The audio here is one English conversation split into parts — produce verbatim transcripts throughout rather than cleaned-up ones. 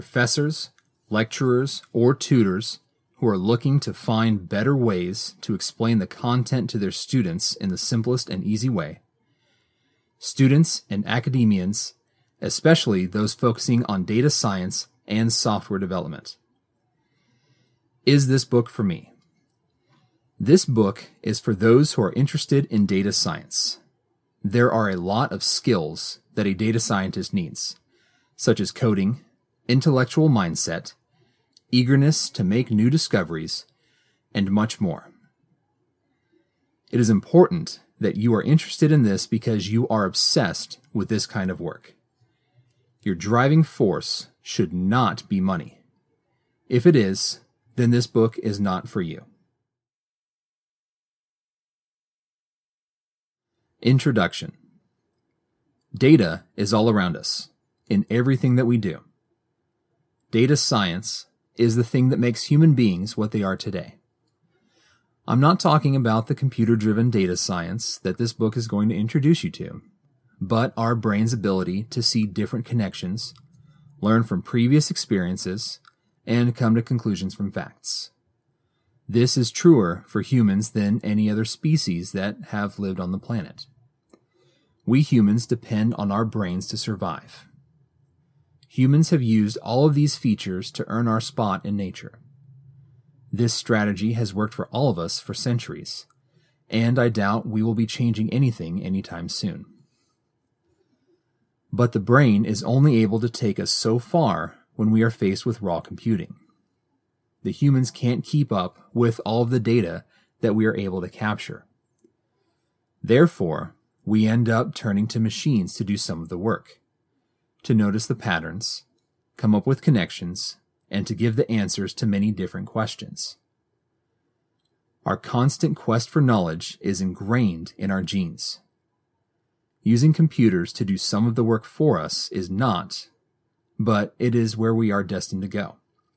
Professors, lecturers, or tutors who are looking to find better ways to explain the content to their students in the simplest and easy way. Students and academians, especially those focusing on data science and software development. Is this book for me? This book is for those who are interested in data science. There are a lot of skills that a data scientist needs, such as coding, intellectual mindset, eagerness to make new discoveries, and much more. It is important that you are interested in this because you are obsessed with this kind of work. Your driving force should not be money. If it is, then this book is not for you. Introduction. Data is all around us, in everything that we do. Data science is the thing that makes human beings what they are today. I'm not talking about the computer-driven data science that this book is going to introduce you to, but our brain's ability to see different connections, learn from previous experiences, and come to conclusions from facts. This is truer for humans than any other species that have lived on the planet. We humans depend on our brains to survive. Humans have used all of these features to earn our spot in nature. This strategy has worked for all of us for centuries, and I doubt we will be changing anything anytime soon. But the brain is only able to take us so far when we are faced with raw computing. The humans can't keep up with all of the data that we are able to capture. Therefore, we end up turning to machines to do some of the work, to notice the patterns, come up with connections, and to give the answers to many different questions. Our constant quest for knowledge is ingrained in our genes. Using computers to do some of the work for us is not, but it is where we are destined to go.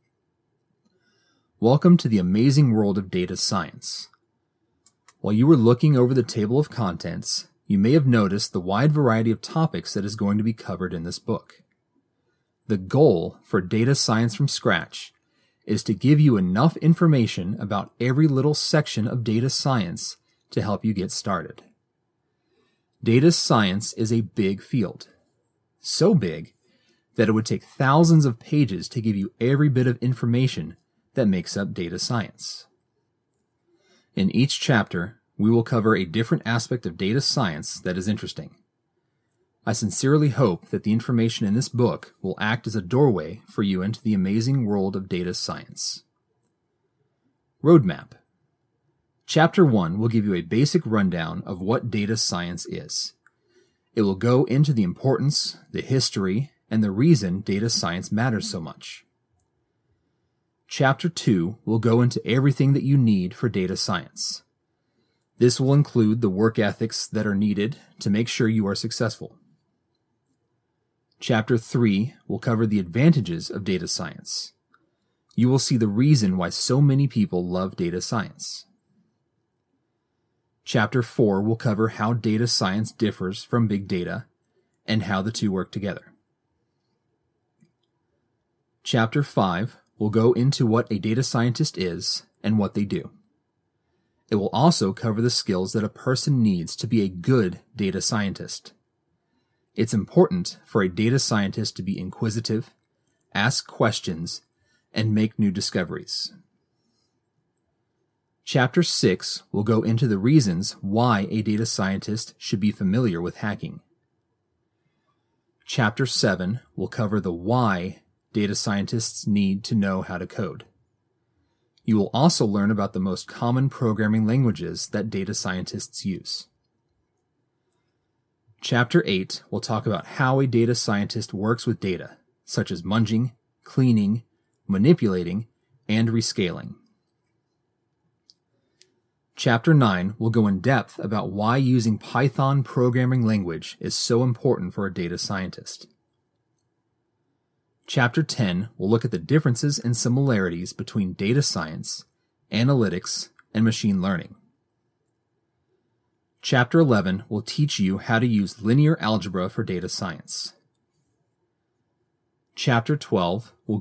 Welcome to the amazing world of data science. While you were looking over the table of contents, you may have noticed the wide variety of topics that is going to be covered in this book. The goal for Data Science from Scratch is to give you enough information about every little section of data science to help you get started. Data science is a big field. So big that it would take thousands of pages to give you every bit of information that makes up data science. In each chapter, we will cover a different aspect of data science that is interesting. I sincerely hope that the information in this book will act as a doorway for you into the amazing world of data science. Roadmap. Chapter one will give you a basic rundown of what data science is. It will go into the importance, the history, and the reason data science matters so much. Chapter two will go into everything that you need for data science. This will include the work ethics that are needed to make sure you are successful. Chapter three will cover the advantages of data science. You will see the reason why so many people love data science. Chapter four will cover how data science differs from big data and how the two work together. Chapter five will go into what a data scientist is and what they do. It will also cover the skills that a person needs to be a good data scientist. It's important for a data scientist to be inquisitive, ask questions, and make new discoveries. Chapter six will go into the reasons why a data scientist should be familiar with hacking. Chapter seven will cover the why data scientists need to know how to code. You will also learn about the most common programming languages that data scientists use. Chapter eight will talk about how a data scientist works with data, such as munging, cleaning, manipulating, and rescaling. Chapter nine will go in depth about why using Python programming language is so important for a data scientist. Chapter ten will look at the differences and similarities between data science, analytics, and machine learning. Chapter eleven will teach you how to use linear algebra for data science. Chapter twelve will